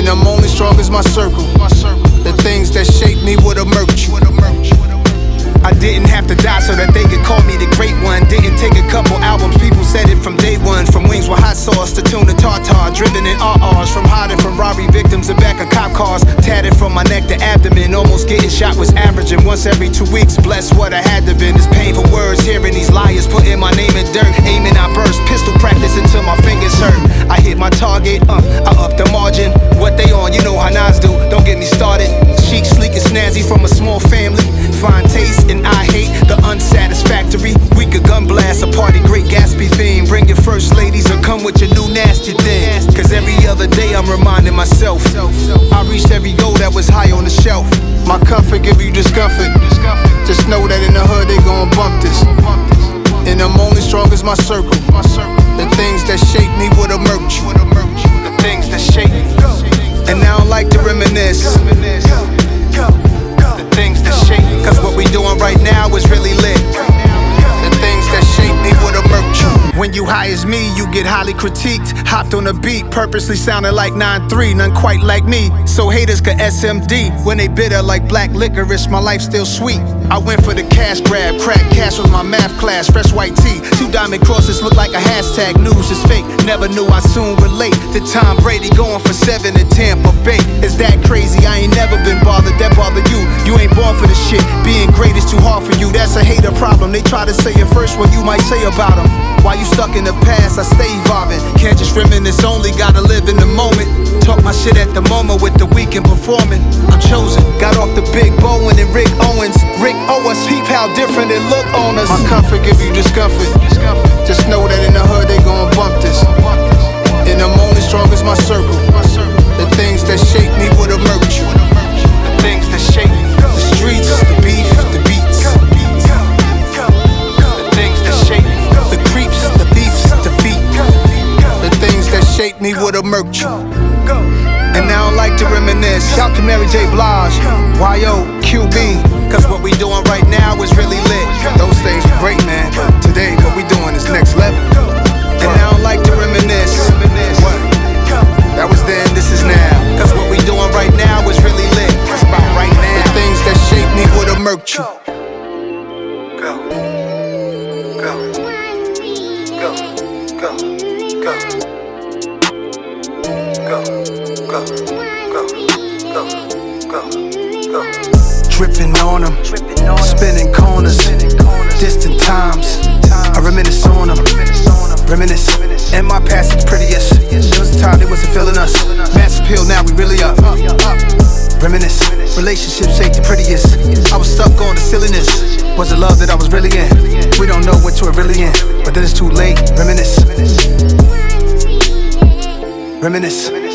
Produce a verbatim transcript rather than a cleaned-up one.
And I'm only strong as my circle. The things that shape me would emerge. I didn't have to die so that they could call me the great one. Didn't take a couple albums, people said it from day one. From wings with hot sauce to tuna tartar, driven in R Rs. From hiding from robbery victims and back of cop cars. Tatted from my neck to abdomen, almost getting shot was averaging once every two weeks. Bless what I had to been. It's painful words, hearing these liars putting my name in dirt. Aiming, I burst, pistol practice until my fingers hurt. I hit my target, uh, I up the margin. What they on, you know how Nas do, don't get me started. Chic, sleek and snazzy from a small family. Fine taste and I hate the unsatisfactory. We could gun blast a party, great Gatsby theme. Bring your first ladies or come with your new nasty thing. Cause every other day I'm reminding myself I reached every goal that was high on the shelf. My comfort give you discomfort. Just know that in the hood they gon' bump this. And I'm only strong as my circle. The things that shape me would emerge. The things that shape me. And I don't like to reminisce. The things that shape me. Cause what we doing right now is really lit. The things that shape me would emerge. When you high as me, you get highly critiqued. Hopped on a beat, purposely sounding like nine three, none quite like me. So haters could S M D when they bitter like black licorice. My life still sweet. I went for the cash grab, crack cash was my math class. Fresh white tee, two diamond crosses look like a hashtag. News is fake, never knew I soon relate to Tom Brady going for seven in Tampa Bay. Is that crazy? I ain't never been bothered. That bother you? You ain't born for this shit. Being great is too hard for you. That's a hater problem. They try to say it first what you might say about them. While you stuck in the past, I stay evolving. Can't just reminisce only, gotta live in the moment. Talk my shit at the moment with the weak and performing. I'm chosen, got off the Big Bowen and Rick Owens. Rick Owens, peep how different it look on us. My comfort give you discomfort. Just know that in the hood they gon' bump this. And I'm only strong as my circle. The things that shape me would emerge. The things that shape me. The streets, the beef, the beats. The things that shape me. The creeps, the beefs, the feet. The things that shape me would emerge. And I don't like to reminisce. Shout to Mary J. Blige, Y O, Q B. Cause what we doing right now is really lit. Those things were great, man. But today, what we doing is next level. And I don't like to reminisce. What? That was then, this is now. Cause what we doing right now is really lit. It's about right now. The things that shape me would emerge. Go. Go. Go. Go. Go. Go. Go, go, go, go, go. Dripping on them, spinning corners, distant times. I reminisce on them, reminisce. And my past is prettiest. There was a time they wasn't feeling us. Mass appeal, now we really up. Reminisce, relationships ain't the prettiest. I was stuck on the silliness. Was the love that I was really in? We don't know what we're really in, but then it's too late. Reminisce, reminisce.